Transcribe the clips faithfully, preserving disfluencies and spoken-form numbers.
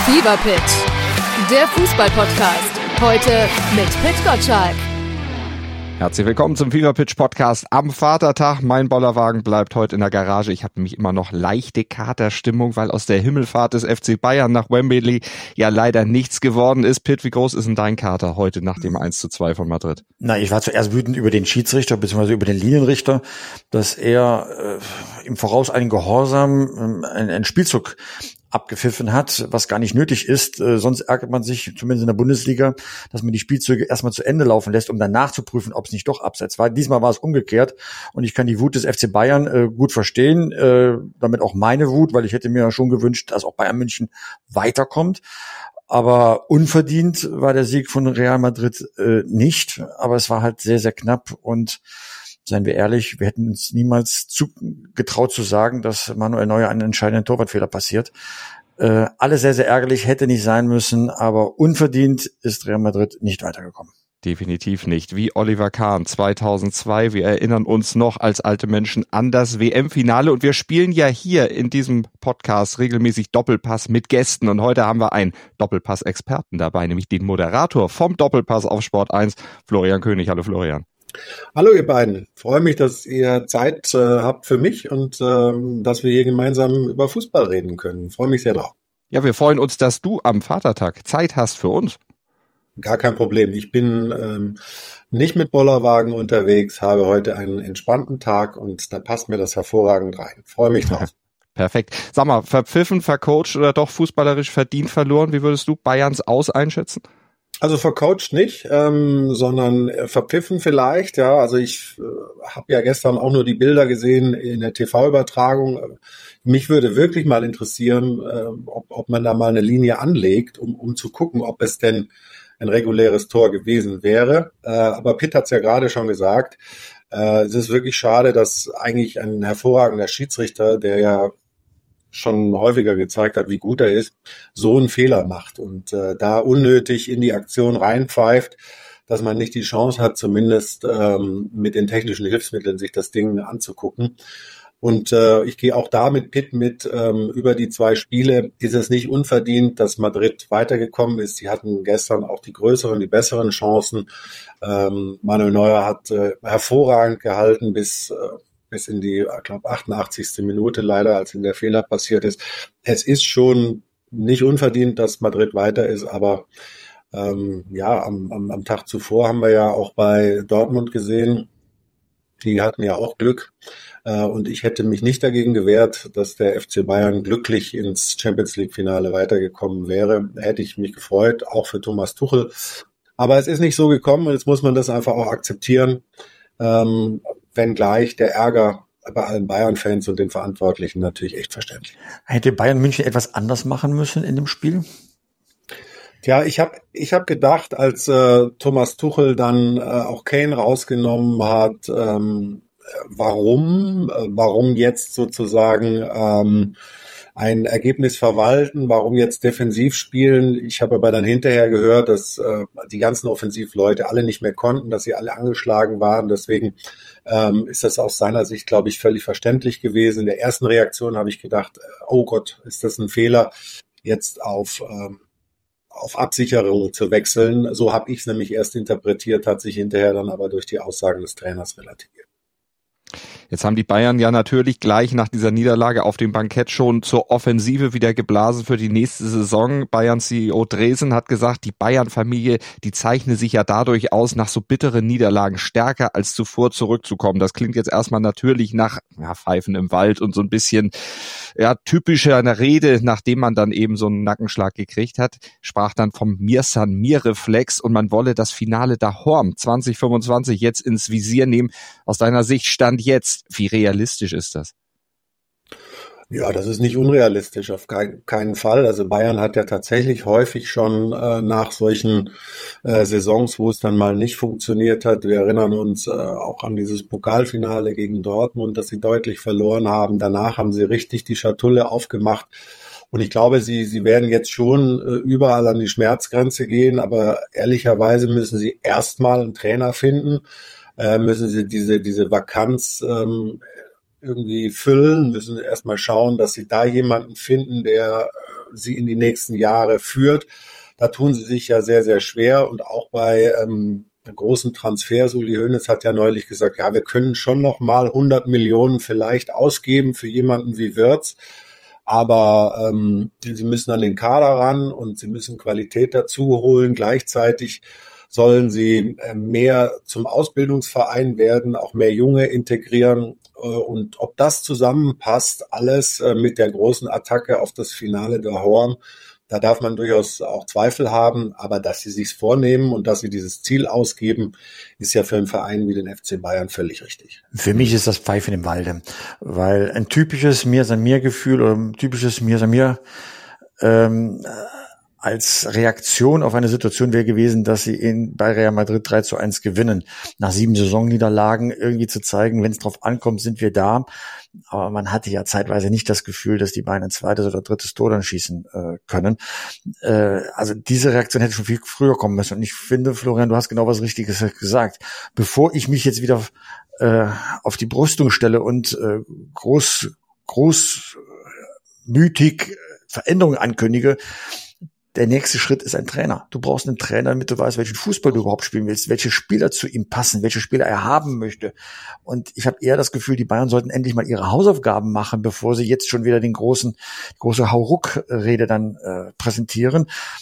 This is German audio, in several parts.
Fever Pitch, der Fußball-Podcast. Heute mit Pit Gottschalk. Herzlich willkommen zum Fever Pitch Podcast am Vatertag. Mein Bollerwagen bleibt heute in der Garage. Ich habe nämlich immer noch leichte Katerstimmung, weil aus der Himmelfahrt des F C Bayern nach Wembley ja leider nichts geworden ist. Pitt, wie groß ist denn dein Kater heute nach dem eins zu zwei von Madrid? Na, ich war zuerst wütend über den Schiedsrichter bzw. über den Linienrichter, dass er äh, im Voraus einen Gehorsam, äh, einen Spielzug abgepfiffen hat, was gar nicht nötig ist. Äh, sonst ärgert man sich, zumindest in der Bundesliga, dass man die Spielzüge erstmal zu Ende laufen lässt, um dann nachzuprüfen, ob es nicht doch abseits war. Diesmal war es umgekehrt und ich kann die Wut des F C Bayern äh, gut verstehen, äh, damit auch meine Wut, weil ich hätte mir ja schon gewünscht, dass auch Bayern München weiterkommt. Aber unverdient war der Sieg von Real Madrid äh, nicht, aber es war halt sehr, sehr knapp und seien wir ehrlich, wir hätten uns niemals zu, getraut zu sagen, dass Manuel Neuer einen entscheidenden Torwartfehler passiert. Äh, alles sehr, sehr ärgerlich, hätte nicht sein müssen, aber unverdient ist Real Madrid nicht weitergekommen. Definitiv nicht. Wie Oliver Kahn zweitausendzwei. Wir erinnern uns noch als alte Menschen an das W M-Finale und wir spielen ja hier in diesem Podcast regelmäßig Doppelpass mit Gästen und heute haben wir einen Doppelpass-Experten dabei, nämlich den Moderator vom Doppelpass auf Sport eins, Florian König. Hallo Florian. Hallo ihr beiden, freue mich, dass ihr Zeit äh, habt für mich und ähm, dass wir hier gemeinsam über Fußball reden können. Freue mich sehr drauf. Ja, wir freuen uns, dass du am Vatertag Zeit hast für uns. Gar kein Problem. Ich bin ähm, nicht mit Bollerwagen unterwegs, habe heute einen entspannten Tag und da passt mir das hervorragend rein. Freue mich drauf. Perfekt. Sag mal, verpfiffen, vercoacht oder doch fußballerisch verdient verloren? Wie würdest du Bayerns Aus einschätzen? Also vercoacht nicht, ähm, sondern verpfiffen vielleicht. Ja, also ich äh, habe ja gestern auch nur die Bilder gesehen in der T V-Übertragung. Mich würde wirklich mal interessieren, äh, ob, ob man da mal eine Linie anlegt, um, um zu gucken, ob es denn ein reguläres Tor gewesen wäre. Äh, aber Pitt hat es ja gerade schon gesagt. Äh, es ist wirklich schade, dass eigentlich ein hervorragender Schiedsrichter, der ja schon häufiger gezeigt hat, wie gut er ist, so einen Fehler macht und äh, da unnötig in die Aktion reinpfeift, dass man nicht die Chance hat, zumindest ähm, mit den technischen Hilfsmitteln sich das Ding anzugucken. Und äh, ich gehe auch da mit Pitt mit, ähm, über die zwei Spiele ist es nicht unverdient, dass Madrid weitergekommen ist. Sie hatten gestern auch die größeren, die besseren Chancen. Ähm, Manuel Neuer hat äh, hervorragend gehalten bis äh, bis in die, ich glaube, achtundachtzigste Minute leider, als in der Fehler passiert ist. Es ist schon nicht unverdient, dass Madrid weiter ist, aber ähm, ja, am, am, am Tag zuvor haben wir ja auch bei Dortmund gesehen, die hatten ja auch Glück äh, und ich hätte mich nicht dagegen gewehrt, dass der F C Bayern glücklich ins Champions-League-Finale weitergekommen wäre. Da hätte ich mich gefreut, auch für Thomas Tuchel. Aber es ist nicht so gekommen und jetzt muss man das einfach auch akzeptieren. Ähm, wenngleich der Ärger bei allen Bayern-Fans und den Verantwortlichen natürlich echt verständlich. Hätte Bayern München etwas anders machen müssen in dem Spiel? Tja, ich habe ich hab gedacht, als äh, Thomas Tuchel dann äh, auch Kane rausgenommen hat, ähm, warum, äh, warum jetzt sozusagen ähm, ein Ergebnis verwalten, warum jetzt defensiv spielen. Ich habe aber dann hinterher gehört, dass äh, die ganzen Offensivleute alle nicht mehr konnten, dass sie alle angeschlagen waren. Deswegen ähm, ist das aus seiner Sicht, glaube ich, völlig verständlich gewesen. In der ersten Reaktion habe ich gedacht, oh Gott, ist das ein Fehler, jetzt auf ähm, auf Absicherung zu wechseln. So habe ich es nämlich erst interpretiert, hat sich hinterher dann aber durch die Aussagen des Trainers relativiert. Jetzt haben die Bayern ja natürlich gleich nach dieser Niederlage auf dem Bankett schon zur Offensive wieder geblasen für die nächste Saison. Bayern-C E O Dresen hat gesagt, die Bayern-Familie, die zeichne sich ja dadurch aus, nach so bitteren Niederlagen stärker als zuvor zurückzukommen. Das klingt jetzt erstmal natürlich nach ja, Pfeifen im Wald und so ein bisschen ja typischer einer Rede, nachdem man dann eben so einen Nackenschlag gekriegt hat. Sprach dann vom Mir-San-Mir-Reflex und man wolle das Finale Dahorm zwanzig fünfundzwanzig jetzt ins Visier nehmen. Aus deiner Sicht stand jetzt, wie realistisch ist das? Ja, das ist nicht unrealistisch, auf kein, keinen Fall. Also Bayern hat ja tatsächlich häufig schon äh, nach solchen äh, Saisons, wo es dann mal nicht funktioniert hat, wir erinnern uns äh, auch an dieses Pokalfinale gegen Dortmund, dass sie deutlich verloren haben. Danach haben sie richtig die Schatulle aufgemacht. Und ich glaube, sie, sie werden jetzt schon äh, überall an die Schmerzgrenze gehen, aber ehrlicherweise müssen sie erstmal einen Trainer finden, äh, müssen sie diese, diese Vakanz ähm, irgendwie füllen, müssen erstmal schauen, dass sie da jemanden finden, der sie in die nächsten Jahre führt. Da tun sie sich ja sehr, sehr schwer. Und auch bei ähm, großen Transfers, Uli Hoeneß hat ja neulich gesagt, ja, wir können schon noch mal hundert Millionen vielleicht ausgeben für jemanden wie Wirtz. Aber ähm, sie müssen an den Kader ran und sie müssen Qualität dazu holen. Gleichzeitig sollen sie äh, mehr zum Ausbildungsverein werden, auch mehr Junge integrieren. Äh, und ob das zusammenpasst, alles äh, mit der großen Attacke auf das Finale der Horn, da darf man durchaus auch Zweifel haben. Aber dass sie sich's vornehmen und dass sie dieses Ziel ausgeben, ist ja für einen Verein wie den F C Bayern völlig richtig. Für mich ist das Pfeifen im Walde, weil ein typisches Mir-San-Mir-Gefühl oder ein typisches Mir-San-Mir ähm, als Reaktion auf eine Situation wäre gewesen, dass sie in, bei Real Madrid drei zu eins gewinnen. Nach sieben Saisonniederlagen irgendwie zu zeigen, wenn es drauf ankommt, sind wir da. Aber man hatte ja zeitweise nicht das Gefühl, dass die Bayern ein zweites oder drittes Tor dann schießen äh, können. Äh, also diese Reaktion hätte schon viel früher kommen müssen. Und ich finde, Florian, du hast genau was Richtiges gesagt. Bevor ich mich jetzt wieder äh, auf die Brüstung stelle und äh, groß, großmütig Veränderungen ankündige, der nächste Schritt ist ein Trainer. Du brauchst einen Trainer, damit du weißt, welchen Fußball du überhaupt spielen willst, welche Spieler zu ihm passen, welche Spieler er haben möchte. Und ich habe eher das Gefühl, die Bayern sollten endlich mal ihre Hausaufgaben machen, bevor sie jetzt schon wieder den großen, die große Hauruck-Rede dann äh, präsentieren.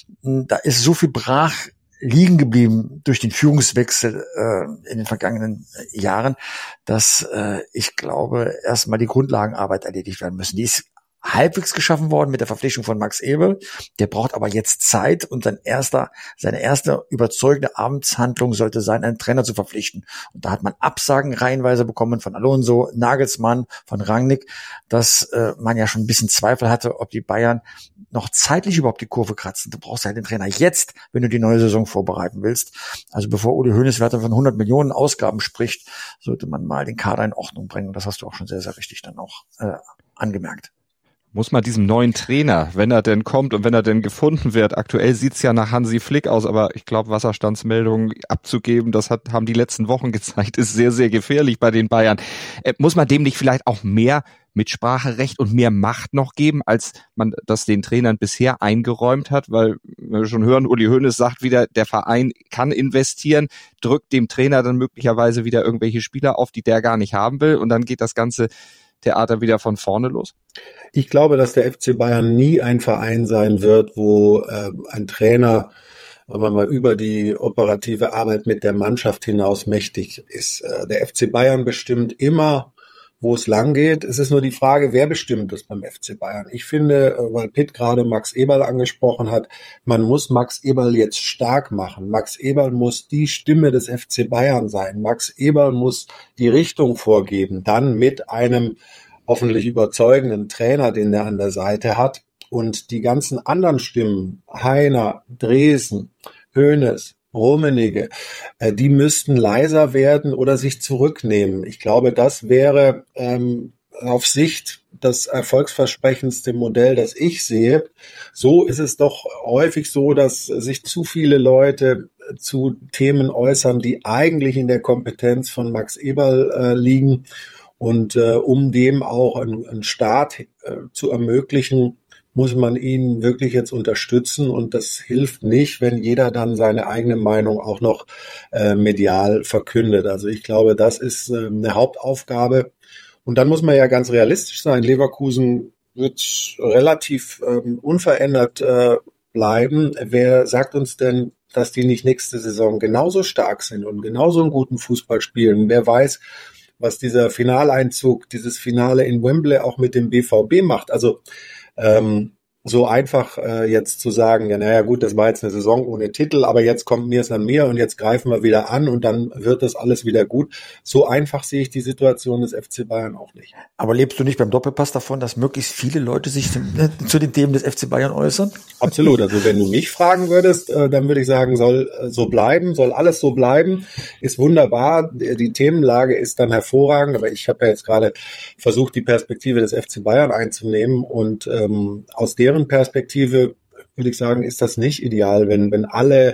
Da ist so viel brach liegen geblieben durch den Führungswechsel äh, in den vergangenen äh, Jahren, dass äh, ich glaube, erstmal die Grundlagenarbeit erledigt werden müssen. Die ist halbwegs geschaffen worden mit der Verpflichtung von Max Eberl. Der braucht aber jetzt Zeit und sein erster, seine erste überzeugende Amtshandlung sollte sein, einen Trainer zu verpflichten. Und da hat man Absagen reihenweise bekommen von Alonso, Nagelsmann, von Rangnick, dass äh, man ja schon ein bisschen Zweifel hatte, ob die Bayern noch zeitlich überhaupt die Kurve kratzen. Du brauchst halt den Trainer jetzt, wenn du die neue Saison vorbereiten willst. Also bevor Uli Hoeneß weiter von hundert Millionen Ausgaben spricht, sollte man mal den Kader in Ordnung bringen. Und das hast du auch schon sehr, sehr richtig dann auch äh, angemerkt. Muss man diesem neuen Trainer, wenn er denn kommt und wenn er denn gefunden wird, aktuell sieht's ja nach Hansi Flick aus, aber ich glaube, Wasserstandsmeldungen abzugeben, das hat, haben die letzten Wochen gezeigt, ist sehr, sehr gefährlich bei den Bayern. Äh, muss man dem nicht vielleicht auch mehr Mitspracherecht und mehr Macht noch geben, als man das den Trainern bisher eingeräumt hat? Weil wir schon hören, Uli Hoeneß sagt wieder, der Verein kann investieren, drückt dem Trainer dann möglicherweise wieder irgendwelche Spieler auf, die der gar nicht haben will, und dann geht das ganze Theater wieder von vorne los? Ich glaube, dass der F C Bayern nie ein Verein sein wird, wo äh, ein Trainer, wenn man mal über die operative Arbeit mit der Mannschaft hinaus mächtig ist. Äh, der F C Bayern bestimmt immer, wo es lang geht. Es ist nur die Frage, wer bestimmt das beim F C Bayern? Ich finde, weil Pitt gerade Max Eberl angesprochen hat, man muss Max Eberl jetzt stark machen. Max Eberl muss die Stimme des F C Bayern sein. Max Eberl muss die Richtung vorgeben, dann mit einem hoffentlich überzeugenden Trainer, den er an der Seite hat. Und die ganzen anderen Stimmen, Heiner, Dresen, Hoeneß, Rummenigge, die müssten leiser werden oder sich zurücknehmen. Ich glaube, das wäre ähm, auf Sicht das erfolgsversprechendste Modell, das ich sehe. So ist es doch häufig so, dass sich zu viele Leute zu Themen äußern, die eigentlich in der Kompetenz von Max Eberl äh, liegen. Und äh, um dem auch einen, einen Start äh, zu ermöglichen, muss man ihn wirklich jetzt unterstützen. Und das hilft nicht, wenn jeder dann seine eigene Meinung auch noch äh, medial verkündet. Also ich glaube, das ist äh, eine Hauptaufgabe. Und dann muss man ja ganz realistisch sein. Leverkusen wird relativ äh, unverändert äh, bleiben. Wer sagt uns denn, dass die nicht nächste Saison genauso stark sind und genauso einen guten Fußball spielen? Wer weiß, was dieser Finaleinzug, dieses Finale in Wembley auch mit dem B V B macht. Also ähm, so einfach äh, jetzt zu sagen, ja, naja gut, das war jetzt eine Saison ohne Titel, aber jetzt kommt mir es an mir und jetzt greifen wir wieder an und dann wird das alles wieder gut. So einfach sehe ich die Situation des F C Bayern auch nicht. Aber lebst du nicht beim Doppelpass davon, dass möglichst viele Leute sich zu, äh, zu den Themen des F C Bayern äußern? Absolut. Also wenn du mich fragen würdest, äh, dann würde ich sagen, soll äh, so bleiben, soll alles so bleiben. Ist wunderbar. Die Themenlage ist dann hervorragend, aber ich habe ja jetzt gerade versucht, die Perspektive des F C Bayern einzunehmen und ähm, aus deren Perspektive würde ich sagen, ist das nicht ideal, wenn wenn alle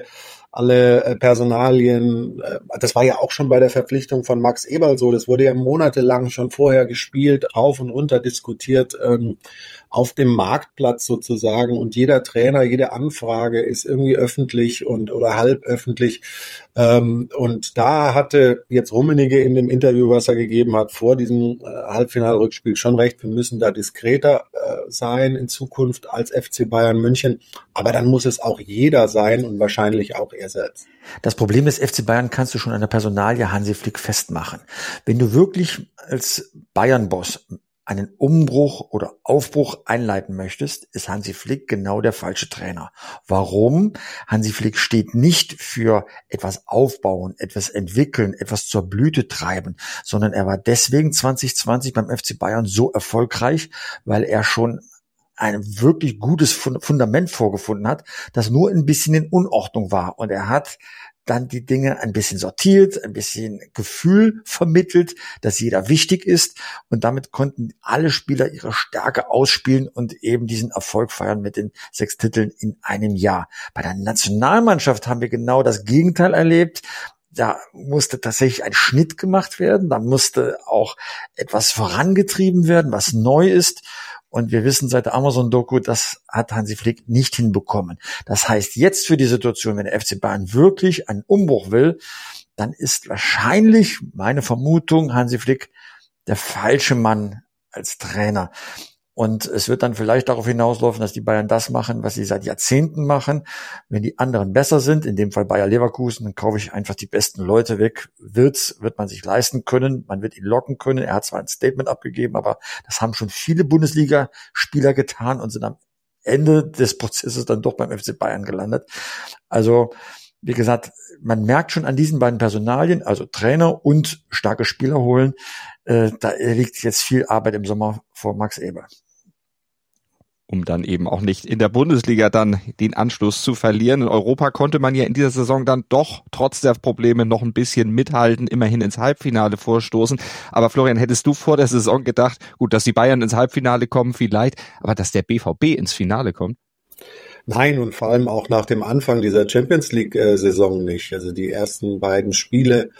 alle äh, Personalien. Äh, das war ja auch schon bei der Verpflichtung von Max Eberl so. Das wurde ja monatelang schon vorher gespielt, rauf und runter diskutiert, ähm, auf dem Marktplatz sozusagen. Und jeder Trainer, jede Anfrage ist irgendwie öffentlich und oder halb öffentlich. Ähm, und da hatte jetzt Rummenigge in dem Interview, was er gegeben hat, vor diesem äh, Halbfinalrückspiel schon recht. Wir müssen da diskreter äh, sein in Zukunft als F C Bayern München. Aber dann muss es auch jeder sein und wahrscheinlich auch er selbst. Das Problem des F C Bayern kannst du schon an der Personalie Hansi Flick festmachen. Wenn du wirklich als Bayern-Boss einen Umbruch oder Aufbruch einleiten möchtest, ist Hansi Flick genau der falsche Trainer. Warum? Hansi Flick steht nicht für etwas aufbauen, etwas entwickeln, etwas zur Blüte treiben, sondern er war deswegen zwanzig zwanzig beim F C Bayern so erfolgreich, weil er schon ein wirklich gutes Fundament vorgefunden hat, das nur ein bisschen in Unordnung war. Und er hat dann die Dinge ein bisschen sortiert, ein bisschen Gefühl vermittelt, dass jeder wichtig ist. Und damit konnten alle Spieler ihre Stärke ausspielen und eben diesen Erfolg feiern mit den sechs Titeln in einem Jahr. Bei der Nationalmannschaft haben wir genau das Gegenteil erlebt. Da musste tatsächlich ein Schnitt gemacht werden. Da musste auch etwas vorangetrieben werden, was neu ist. Und wir wissen seit der Amazon-Doku, das hat Hansi Flick nicht hinbekommen. Das heißt, jetzt für die Situation, wenn der F C Bayern wirklich einen Umbruch will, dann ist wahrscheinlich, meine Vermutung, Hansi Flick der falsche Mann als Trainer. Und es wird dann vielleicht darauf hinauslaufen, dass die Bayern das machen, was sie seit Jahrzehnten machen. Wenn die anderen besser sind, in dem Fall Bayer Leverkusen, dann kaufe ich einfach die besten Leute weg. Wird, wird man sich leisten können. Man wird ihn locken können. Er hat zwar ein Statement abgegeben, aber das haben schon viele Bundesliga-Spieler getan und sind am Ende des Prozesses dann doch beim F C Bayern gelandet. Also, wie gesagt, man merkt schon an diesen beiden Personalien, also Trainer und starke Spieler holen, äh, da liegt jetzt viel Arbeit im Sommer vor Max Eberl. Um dann eben auch nicht in der Bundesliga dann den Anschluss zu verlieren. In Europa konnte man ja in dieser Saison dann doch trotz der Probleme noch ein bisschen mithalten, immerhin ins Halbfinale vorstoßen. Aber Florian, hättest du vor der Saison gedacht, gut, dass die Bayern ins Halbfinale kommen vielleicht, aber dass der B V B ins Finale kommt? Nein, und vor allem auch nach dem Anfang dieser Champions League-Saison nicht. Also die ersten beiden Spiele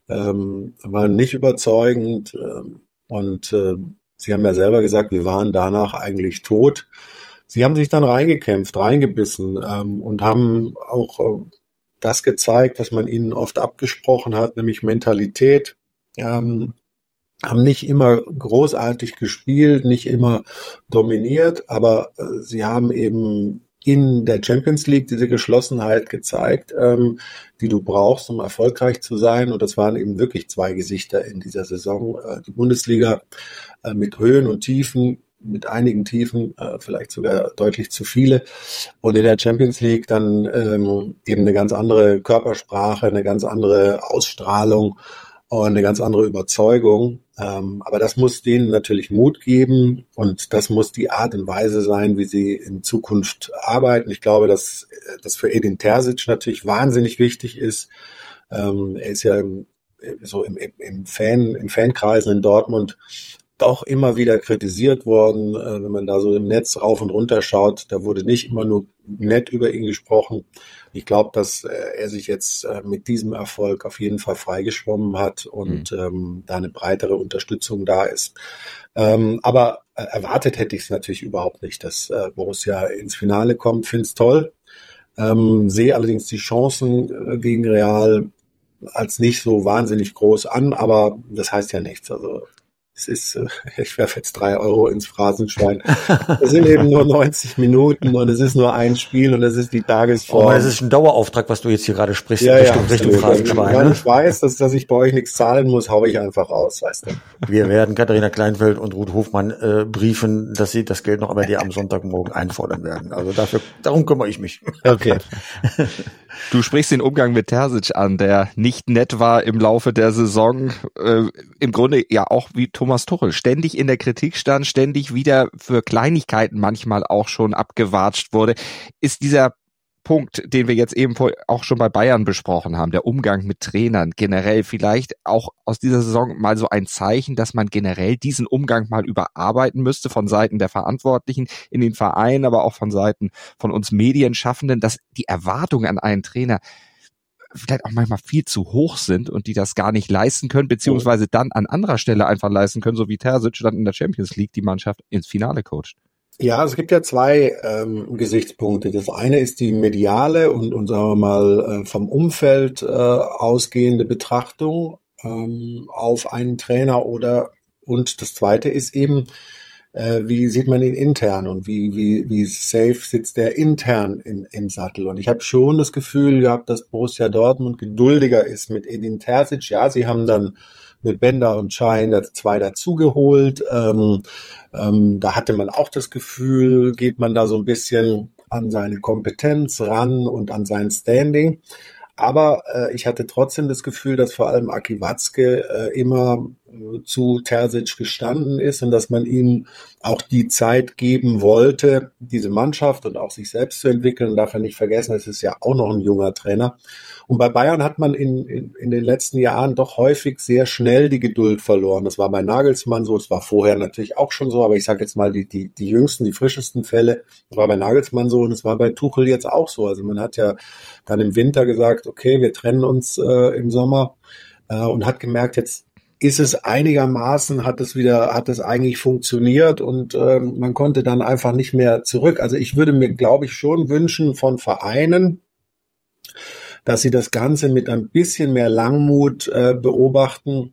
ähm, waren nicht überzeugend ähm, und äh, Sie haben ja selber gesagt, wir waren danach eigentlich tot. Sie haben sich dann reingekämpft, reingebissen ähm, und haben auch äh, das gezeigt, was man ihnen oft abgesprochen hat, nämlich Mentalität. Ähm, haben nicht immer großartig gespielt, nicht immer dominiert, aber äh, sie haben eben in der Champions League diese Geschlossenheit gezeigt, ähm, die du brauchst, um erfolgreich zu sein. Und das waren eben wirklich zwei Gesichter in dieser Saison. Äh, die Bundesliga äh, mit Höhen und Tiefen, mit einigen Tiefen, äh, vielleicht sogar deutlich zu viele. Und in der Champions League dann ähm, eben eine ganz andere Körpersprache, eine ganz andere Ausstrahlung und eine ganz andere Überzeugung. Ähm, aber das muss denen natürlich Mut geben und das muss die Art und Weise sein, wie sie in Zukunft arbeiten. Ich glaube, dass das für Edin Terzic natürlich wahnsinnig wichtig ist. Ähm, er ist ja im, so im, im Fan, im Fankreisen in Dortmund doch immer wieder kritisiert worden, äh, wenn man da so im Netz rauf und runter schaut. Da wurde nicht immer nur nett über ihn gesprochen. Ich glaube, dass äh, er sich jetzt äh, mit diesem Erfolg auf jeden Fall freigeschwommen hat und mhm. ähm, da eine breitere Unterstützung da ist. Ähm, aber äh, erwartet hätte ich es natürlich überhaupt nicht, dass äh, Borussia ins Finale kommt. Finde es toll. Ähm, sehe allerdings die Chancen äh, gegen Real als nicht so wahnsinnig groß an, aber das heißt ja nichts. Also es ist, ich werfe jetzt drei Euro ins Phrasenschwein. Es sind eben nur neunzig Minuten und es ist nur ein Spiel und es ist die Tagesform. Aber es ist ein Dauerauftrag, was du jetzt hier gerade sprichst, ja, Richtung, ja, Richtung Phrasenschwein. Wenn ich weiß, dass, dass ich bei euch nichts zahlen muss, haue ich einfach aus, weißt du. Wir werden Katharina Kleinfeld und Ruth Hofmann äh, briefen, dass sie das Geld noch bei dir am Sonntagmorgen einfordern werden. Also dafür, darum kümmere ich mich. Okay. Du sprichst den Umgang mit Terzic an, der nicht nett war im Laufe der Saison. Äh, im Grunde ja auch wie Thomas Tuchel. Ständig in der Kritik stand, ständig wieder für Kleinigkeiten manchmal auch schon abgewatscht wurde. Ist dieser Punkt, den wir jetzt eben auch schon bei Bayern besprochen haben, der Umgang mit Trainern generell vielleicht auch aus dieser Saison mal so ein Zeichen, dass man generell diesen Umgang mal überarbeiten müsste von Seiten der Verantwortlichen in den Vereinen, aber auch von Seiten von uns Medienschaffenden, dass die Erwartung an einen Trainer vielleicht auch manchmal viel zu hoch sind und die das gar nicht leisten können, beziehungsweise dann an anderer Stelle einfach leisten können, so wie Terzic dann in der Champions League die Mannschaft ins Finale coacht. Ja, es gibt ja zwei ähm, Gesichtspunkte. Das eine ist die mediale und, und sagen wir mal, äh, vom Umfeld äh, ausgehende Betrachtung ähm, auf einen Trainer oder und das zweite ist eben, äh, wie sieht man ihn intern und wie wie wie safe sitzt der intern im, im Sattel. Und ich habe schon das Gefühl gehabt, dass Borussia Dortmund geduldiger ist mit Edin Terzic. Ja, sie haben dann mit Bender und Schein zwei dazugeholt. Ähm, ähm, da hatte man auch das Gefühl, geht man da so ein bisschen an seine Kompetenz ran und an sein Standing. Aber äh, ich hatte trotzdem das Gefühl, dass vor allem Aki Watzke äh, immer äh, zu Terzic gestanden ist und dass man ihm auch die Zeit geben wollte, diese Mannschaft und auch sich selbst zu entwickeln. Und darf er nicht vergessen, es ist ja auch noch ein junger Trainer. Und bei Bayern hat man in, in, in den letzten Jahren doch häufig sehr schnell die Geduld verloren. Das war bei Nagelsmann so, es war vorher natürlich auch schon so, aber ich sage jetzt mal die, die, die jüngsten, die frischesten Fälle, das war bei Nagelsmann so und es war bei Tuchel jetzt auch so. Also man hat ja dann im Winter gesagt, okay, wir trennen uns äh, im Sommer äh, und hat gemerkt, jetzt ist es einigermaßen, hat es wieder, hat es eigentlich funktioniert und äh, man konnte dann einfach nicht mehr zurück. Also ich würde mir, glaube ich, schon wünschen von Vereinen, dass sie das Ganze mit ein bisschen mehr Langmut äh, beobachten.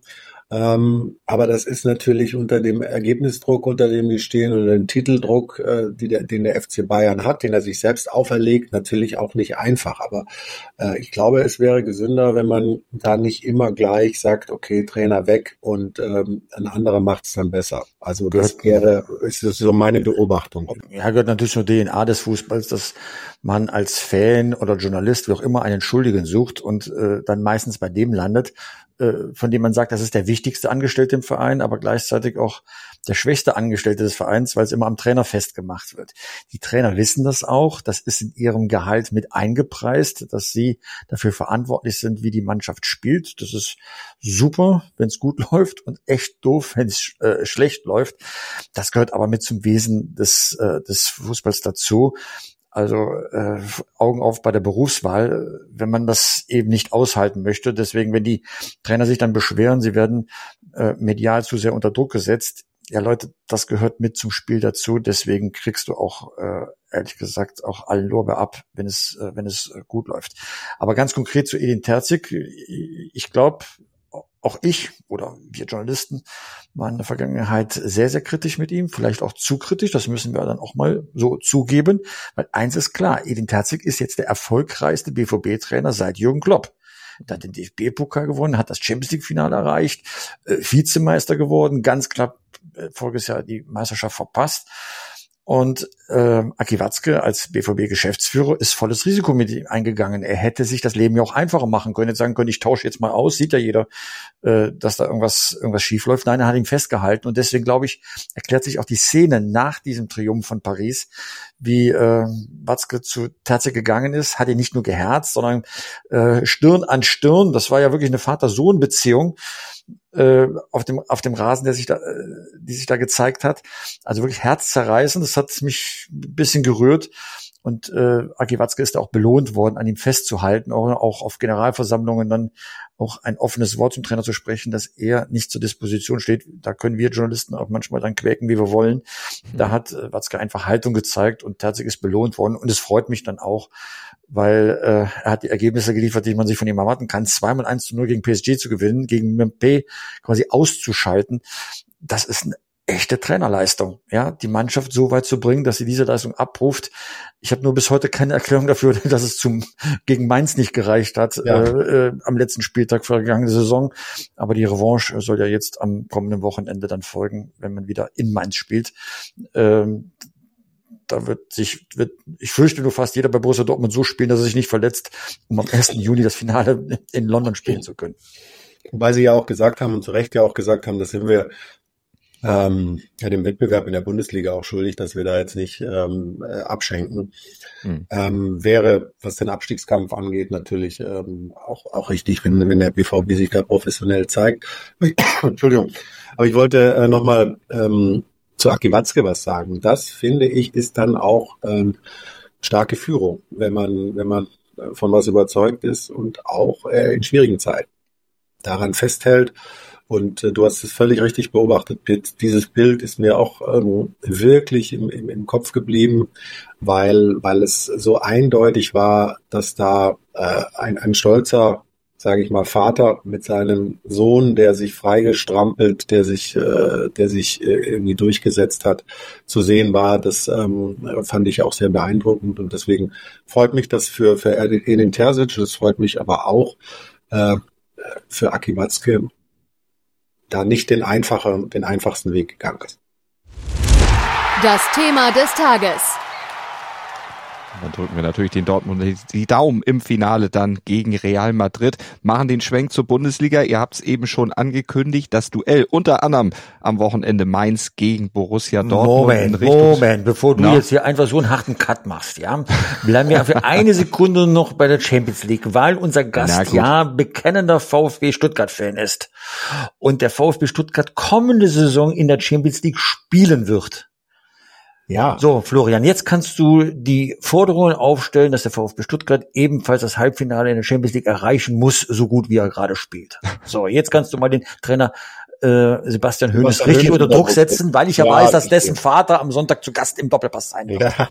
Ähm, aber das ist natürlich unter dem Ergebnisdruck, unter dem die stehen, oder dem Titeldruck, äh, die der, den der F C Bayern hat, den er sich selbst auferlegt, natürlich auch nicht einfach. Aber äh, ich glaube, es wäre gesünder, wenn man da nicht immer gleich sagt, okay, Trainer weg und ähm, ein anderer macht es dann besser. Also das wäre, ist so meine Beobachtung. Ja, gehört natürlich zur D N A des Fußballs, dass man als Fan oder Journalist, wie auch immer, einen Schuldigen sucht und äh, dann meistens bei dem landet, von dem man sagt, das ist der wichtigste Angestellte im Verein, aber gleichzeitig auch der schwächste Angestellte des Vereins, weil es immer am Trainer festgemacht wird. Die Trainer wissen das auch, das ist in ihrem Gehalt mit eingepreist, dass sie dafür verantwortlich sind, wie die Mannschaft spielt. Das ist super, wenn es gut läuft und echt doof, wenn es äh, schlecht läuft. Das gehört aber mit zum Wesen des, äh, des Fußballs dazu. Also äh, Augen auf bei der Berufswahl, wenn man das eben nicht aushalten möchte. Deswegen, wenn die Trainer sich dann beschweren, sie werden äh, medial zu sehr unter Druck gesetzt. Ja Leute, das gehört mit zum Spiel dazu. Deswegen kriegst du auch, äh, ehrlich gesagt, auch allen Lorbeer ab, wenn es äh, wenn es äh, gut läuft. Aber ganz konkret zu Edin Terzic. Ich glaube, auch ich oder wir Journalisten waren in der Vergangenheit sehr, sehr kritisch mit ihm, vielleicht auch zu kritisch, das müssen wir dann auch mal so zugeben, weil eins ist klar, Edin Terzic ist jetzt der erfolgreichste B V B-Trainer seit Jürgen Klopp. Er hat den D F B-Pokal gewonnen, hat das Champions-League-Finale erreicht, äh, Vizemeister geworden, ganz knapp äh, voriges Jahr die Meisterschaft verpasst. Und äh, Aki Watzke als B V B-Geschäftsführer ist volles Risiko mit ihm eingegangen. Er hätte sich das Leben ja auch einfacher machen können, jetzt sagen können, ich tausche jetzt mal aus, sieht ja jeder, äh, dass da irgendwas irgendwas schief läuft. Nein, er hat ihn festgehalten und deswegen, glaube ich, erklärt sich auch die Szene nach diesem Triumph von Paris, wie äh, Watzke zu Terzic gegangen ist, hat ihn nicht nur geherzt, sondern äh, Stirn an Stirn, das war ja wirklich eine Vater-Sohn-Beziehung, äh, auf dem auf dem Rasen, der sich da, äh, die sich da gezeigt hat. Also wirklich herzzerreißend. Das hat mich ein bisschen gerührt. Und äh, Aki Watzke ist auch belohnt worden, an ihm festzuhalten, auch, auch auf Generalversammlungen dann auch ein offenes Wort zum Trainer zu sprechen, dass er nicht zur Disposition steht. Da können wir Journalisten auch manchmal dann quäken, wie wir wollen. Da hat äh, Watzke einfach Haltung gezeigt und Terzic ist belohnt worden. Und es freut mich dann auch, weil äh, er hat die Ergebnisse geliefert, die man sich von ihm erwarten kann. Zweimal eins zu null gegen P S G zu gewinnen, gegen Mbappé quasi auszuschalten. Das ist eine echte Trainerleistung, ja, die Mannschaft so weit zu bringen, dass sie diese Leistung abruft. Ich habe nur bis heute keine Erklärung dafür, dass es zum gegen Mainz nicht gereicht hat, ja. äh, äh, am letzten Spieltag vergangene Saison. Aber die Revanche soll ja jetzt am kommenden Wochenende dann folgen, wenn man wieder in Mainz spielt. Ähm, da wird sich, wird, ich fürchte nur fast jeder bei Borussia Dortmund so spielen, dass er sich nicht verletzt, um am ersten Juni das Finale in London spielen zu können. Weil sie ja auch gesagt haben und zu Recht ja auch gesagt haben, das sind wir ähm, ja dem Wettbewerb in der Bundesliga auch schuldig, dass wir da jetzt nicht ähm, äh, abschenken. Hm. Ähm, wäre, was den Abstiegskampf angeht, natürlich ähm, auch auch richtig, wenn wenn der B V B sich da professionell zeigt. Entschuldigung, aber ich wollte äh, nochmal ähm, zu Aki Watzke was sagen. Das, finde ich, ist dann auch ähm, starke Führung, wenn man wenn man von was überzeugt ist und auch äh, in schwierigen Zeiten daran festhält. Und äh, du hast es völlig richtig beobachtet, Pitt. Dieses Bild ist mir auch ähm, wirklich im, im, im Kopf geblieben, weil weil es so eindeutig war, dass da äh, ein, ein stolzer, sage ich mal, Vater mit seinem Sohn, der sich freigestrampelt, der sich äh, der sich äh, irgendwie durchgesetzt hat, zu sehen war. Das ähm, fand ich auch sehr beeindruckend und deswegen freut mich das für für Edin Terzic. Das freut mich aber auch äh, für Aki Watzke, da nicht den einfachen, den einfachsten Weg gegangen ist. Das Thema des Tages. Dann drücken wir natürlich den Dortmund die Daumen im Finale dann gegen Real Madrid, machen den Schwenk zur Bundesliga. Ihr habt es eben schon angekündigt, das Duell unter anderem am Wochenende Mainz gegen Borussia Dortmund. Moment, Moment, bevor du no. jetzt hier einfach so einen harten Cut machst, ja, bleiben wir für eine Sekunde noch bei der Champions League, weil unser Gast ja bekennender VfB Stuttgart-Fan ist und der VfB Stuttgart kommende Saison in der Champions League spielen wird. Ja. So, Florian, jetzt kannst du die Forderungen aufstellen, dass der VfB Stuttgart ebenfalls das Halbfinale in der Champions League erreichen muss, so gut wie er gerade spielt. So, jetzt kannst du mal den Trainer äh, Sebastian Hoeneß richtig unter Druck setzen, weil ich ja, ja weiß, dass dessen Vater am Sonntag zu Gast im Doppelpass sein wird. Ja.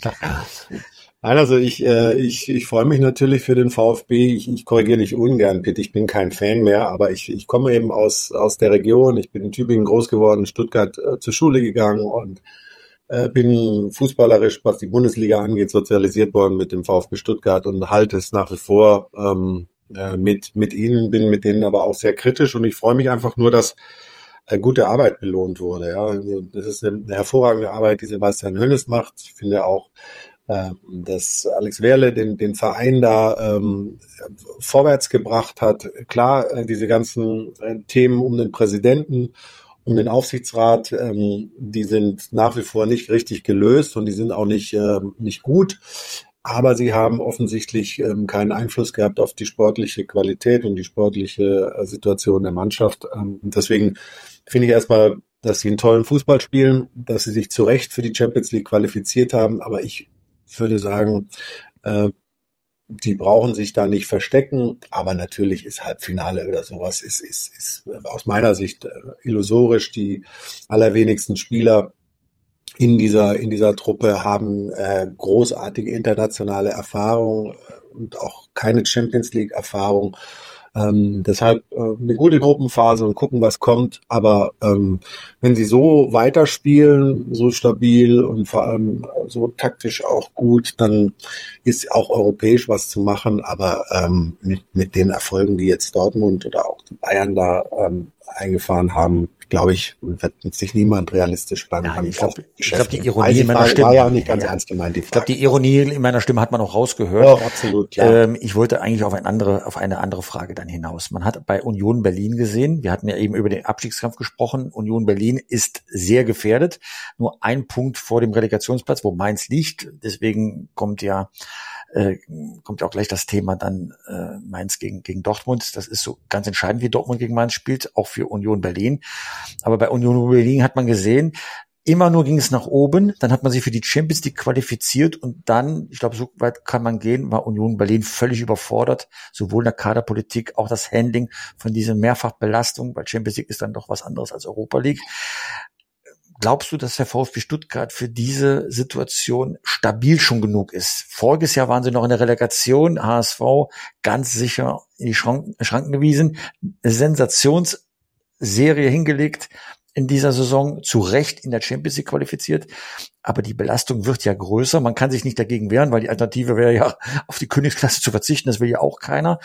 Nein, also ich, äh, ich, ich freue mich natürlich für den VfB. Ich, ich korrigiere dich ungern, Pitt. Ich bin kein Fan mehr, aber ich, ich komme eben aus aus der Region. Ich bin in Tübingen groß geworden, in Stuttgart äh, zur Schule gegangen und Äh, bin fußballerisch, was die Bundesliga angeht, sozialisiert worden mit dem VfB Stuttgart und halte es nach wie vor ähm, äh, mit mit ihnen, bin mit denen aber auch sehr kritisch und ich freue mich einfach nur, dass äh, gute Arbeit belohnt wurde. Ja, also das ist eine, eine hervorragende Arbeit, die Sebastian Hoeneß macht. Ich finde auch, äh, dass Alex Werle den den Verein da ähm, vorwärts gebracht hat. Klar, äh, diese ganzen äh, Themen um den Präsidenten, um den Aufsichtsrat, ähm, die sind nach wie vor nicht richtig gelöst und die sind auch nicht äh, nicht gut. Aber sie haben offensichtlich ähm, keinen Einfluss gehabt auf die sportliche Qualität und die sportliche äh, Situation der Mannschaft. Ähm, und deswegen finde ich erstmal, dass sie einen tollen Fußball spielen, dass sie sich zu Recht für die Champions League qualifiziert haben. Aber ich würde sagen, äh, die brauchen sich da nicht verstecken, aber natürlich ist Halbfinale oder sowas ist ist ist aus meiner Sicht äh, illusorisch. Die allerwenigsten Spieler in dieser in dieser Truppe haben äh, großartige internationale Erfahrung und auch keine Champions League Erfahrung. Ähm, deshalb äh, eine gute Gruppenphase und gucken, was kommt. Aber ähm, wenn sie so weiterspielen, so stabil und vor allem so taktisch auch gut, dann ist auch europäisch was zu machen. Aber ähm, mit, mit den Erfolgen, die jetzt Dortmund oder auch die Bayern da ähm, eingefahren haben, glaube ich, wird sich niemand realistisch beim ja, Ich glaube, glaub, die Ironie also in meiner Stimme war ja nicht ganz ja. ernst gemeint. Die ich glaube, die Ironie in meiner Stimme hat man auch rausgehört. Ja, absolut, ja. Ähm, ich wollte eigentlich auf eine andere, auf eine andere Frage dann hinaus. Man hat bei Union Berlin gesehen, wir hatten ja eben über den Abstiegskampf gesprochen, Union Berlin ist sehr gefährdet. Nur ein Punkt vor dem Relegationsplatz, wo Mainz liegt. Deswegen kommt ja Äh, kommt ja auch gleich das Thema dann äh, Mainz gegen gegen Dortmund. Das ist so ganz entscheidend, wie Dortmund gegen Mainz spielt, auch für Union Berlin. Aber bei Union Berlin hat man gesehen, immer nur ging es nach oben, dann hat man sich für die Champions League qualifiziert und dann, ich glaube, so weit kann man gehen, war Union Berlin völlig überfordert, sowohl in der Kaderpolitik, auch das Handling von dieser Mehrfachbelastung, weil Champions League ist dann doch was anderes als Europa League. Glaubst du, dass der VfB Stuttgart für diese Situation stabil schon genug ist? Voriges Jahr waren sie noch in der Relegation, H S V ganz sicher in die Schranken, Schranken gewiesen, eine Sensationsserie hingelegt in dieser Saison, zu Recht in der Champions League qualifiziert, aber die Belastung wird ja größer, man kann sich nicht dagegen wehren, weil die Alternative wäre ja, auf die Königsklasse zu verzichten, das will ja auch keiner,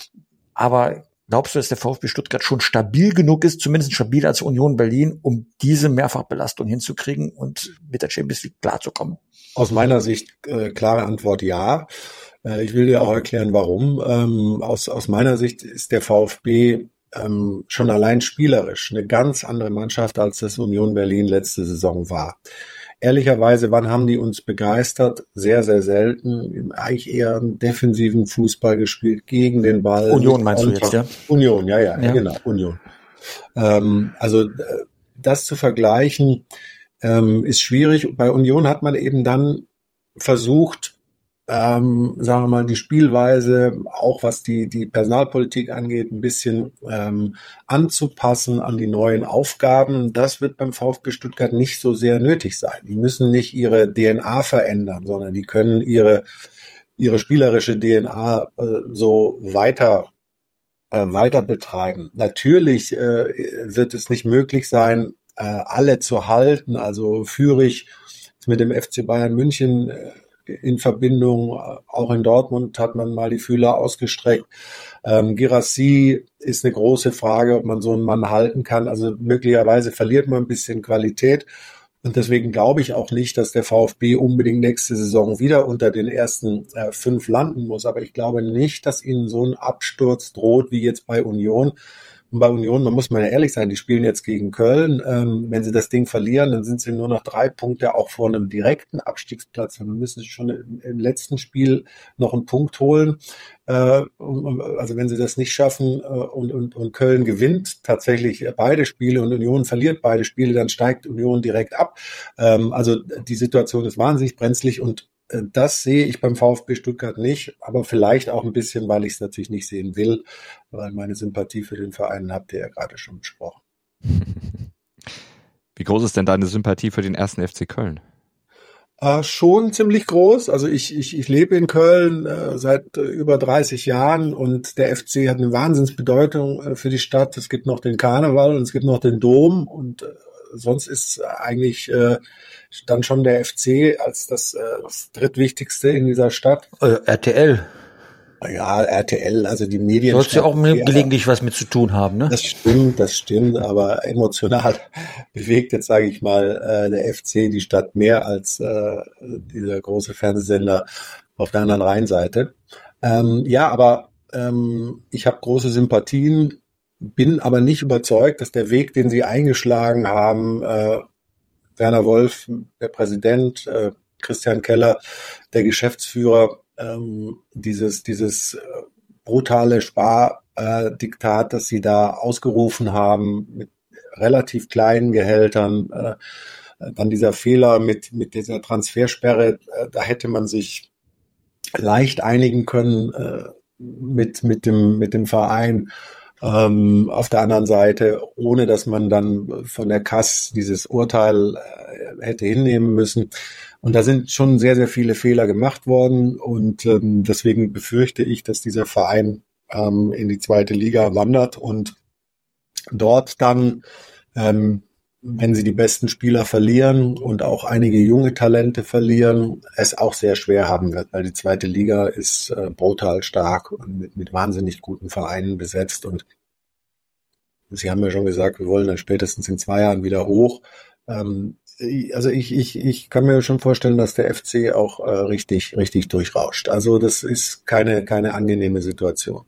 aber glaubst du, dass der VfB Stuttgart schon stabil genug ist, zumindest stabiler als Union Berlin, um diese Mehrfachbelastung hinzukriegen und mit der Champions League klarzukommen? Aus meiner Sicht äh, klare Antwort ja. Äh, ich will dir auch erklären, warum. Ähm, aus, aus meiner Sicht ist der VfB ähm, schon allein spielerisch eine ganz andere Mannschaft, als das Union Berlin letzte Saison war. Ehrlicherweise, wann haben die uns begeistert? Sehr, sehr selten. Eigentlich eher einen defensiven Fußball gespielt, gegen den Ball. Union meinst du jetzt, ja? Union, ja, ja, ja. genau, Union. Ähm, also das zu vergleichen ähm, ist schwierig. Bei Union hat man eben dann versucht, ähm, sagen wir mal, die Spielweise, auch was die, die Personalpolitik angeht, ein bisschen ähm, anzupassen an die neuen Aufgaben. Das wird beim VfB Stuttgart nicht so sehr nötig sein. Die müssen nicht ihre D N A verändern, sondern die können ihre, ihre spielerische D N A äh, so weiter äh, weiter betreiben. Natürlich äh, wird es nicht möglich sein, äh, alle zu halten. Also Führig mit dem F C Bayern München äh, in Verbindung, auch in Dortmund hat man mal die Fühler ausgestreckt. Ähm, Guirassy ist eine große Frage, ob man so einen Mann halten kann. Also möglicherweise verliert man ein bisschen Qualität. Und deswegen glaube ich auch nicht, dass der VfB unbedingt nächste Saison wieder unter den ersten äh, fünf landen muss. Aber ich glaube nicht, dass ihnen so ein Absturz droht wie jetzt bei Union. Und bei Union, man muss mal ehrlich sein, die spielen jetzt gegen Köln. Ähm, wenn sie das Ding verlieren, dann sind sie nur noch drei Punkte auch vor einem direkten Abstiegsplatz. Dann müssen sie schon im, im letzten Spiel noch einen Punkt holen. Äh, also wenn sie das nicht schaffen äh, und, und, und Köln gewinnt tatsächlich beide Spiele und Union verliert beide Spiele, dann steigt Union direkt ab. Ähm, also die Situation ist wahnsinnig brenzlig und das sehe ich beim VfB Stuttgart nicht, aber vielleicht auch ein bisschen, weil ich es natürlich nicht sehen will, weil meine Sympathie für den Verein habt ihr ja gerade schon besprochen. Wie groß ist denn deine Sympathie für den ersten F C Köln? Äh, schon ziemlich groß. Also ich, ich, ich lebe in Köln äh, seit äh, über dreißig Jahren und der F C hat eine Wahnsinnsbedeutung äh, für die Stadt. Es gibt noch den Karneval und es gibt noch den Dom und äh, sonst ist eigentlich äh, dann schon der F C als das, äh, das drittwichtigste in dieser Stadt. Äh, R T L. Ja, R T L, also die Medien. Sollst ja auch mit gelegentlich was mit zu tun haben, ne? Das stimmt, das stimmt, aber emotional bewegt jetzt, sage ich mal, äh, der F C die Stadt mehr als äh, dieser große Fernsehsender auf der anderen Rheinseite. Ähm, ja, aber ähm, ich habe große Sympathien, bin aber nicht überzeugt, dass der Weg, den sie eingeschlagen haben, äh, Werner Wolf, der Präsident, äh, Christian Keller, der Geschäftsführer, ähm, dieses dieses äh, brutale Spardiktat, das sie da ausgerufen haben, mit relativ kleinen Gehältern, äh, dann dieser Fehler mit mit dieser Transfersperre, äh, da hätte man sich leicht einigen können äh, mit mit dem mit dem Verein. Ähm, auf der anderen Seite, ohne dass man dann von der K A S dieses Urteil äh, hätte hinnehmen müssen. Und da sind schon sehr, sehr viele Fehler gemacht worden. Und ähm, deswegen befürchte ich, dass dieser Verein ähm, in die zweite Liga wandert und dort dann, ähm, wenn sie die besten Spieler verlieren und auch einige junge Talente verlieren, es auch sehr schwer haben wird, weil die zweite Liga ist äh, brutal stark und mit, mit wahnsinnig guten Vereinen besetzt. Und Sie haben ja schon gesagt, wir wollen dann spätestens in zwei Jahren wieder hoch. Ähm, also ich, ich, ich kann mir schon vorstellen, dass der F C auch äh, richtig, richtig durchrauscht. Also das ist keine, keine angenehme Situation.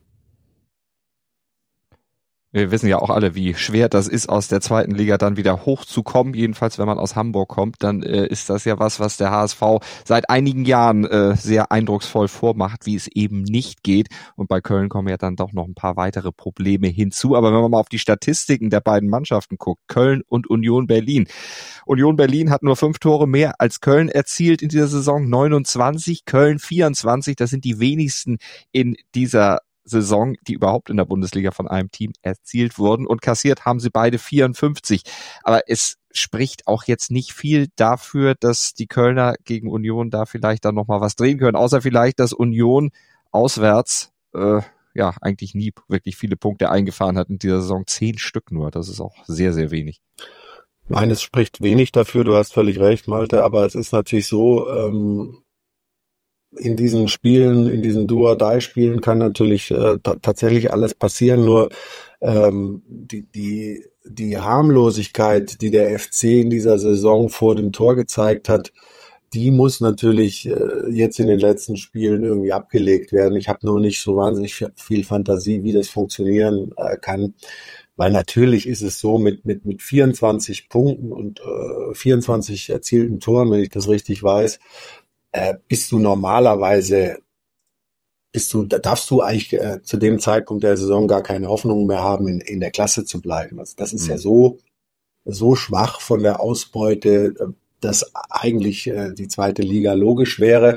Wir wissen ja auch alle, wie schwer das ist, aus der zweiten Liga dann wieder hochzukommen. Jedenfalls, wenn man aus Hamburg kommt, dann äh, ist das ja was, was der H S V seit einigen Jahren äh, sehr eindrucksvoll vormacht, wie es eben nicht geht. Und bei Köln kommen ja dann doch noch ein paar weitere Probleme hinzu. Aber wenn man mal auf die Statistiken der beiden Mannschaften guckt, Köln und Union Berlin. Union Berlin hat nur fünf Tore mehr als Köln erzielt in dieser Saison, neunundzwanzig, Köln vierundzwanzig. Das sind die wenigsten in dieser Saison, die überhaupt in der Bundesliga von einem Team erzielt wurden, und kassiert haben sie beide vierundfünfzig. Aber es spricht auch jetzt nicht viel dafür, dass die Kölner gegen Union da vielleicht dann nochmal was drehen können, außer vielleicht, dass Union auswärts äh, ja eigentlich nie wirklich viele Punkte eingefahren hat in dieser Saison. Zehn Stück nur, das ist auch sehr, sehr wenig. Nein, es spricht wenig dafür, du hast völlig recht, Malte, aber es ist natürlich so, ähm, in diesen Spielen, in diesen Do-or-Die-Spielen kann natürlich äh, t- tatsächlich alles passieren, nur ähm, die, die, die Harmlosigkeit, die der F C in dieser Saison vor dem Tor gezeigt hat, die muss natürlich äh, jetzt in den letzten Spielen irgendwie abgelegt werden. Ich habe nur nicht so wahnsinnig viel Fantasie, wie das funktionieren äh, kann, weil natürlich ist es so, mit mit mit vierundzwanzig Punkten und äh, vierundzwanzig erzielten Toren, wenn ich das richtig weiß, Äh, bist du normalerweise, bist du, da darfst du eigentlich äh, zu dem Zeitpunkt der Saison gar keine Hoffnung mehr haben, in, in der Klasse zu bleiben. Also das ist mhm. ja so, so schwach von der Ausbeute, dass eigentlich äh, die zweite Liga logisch wäre.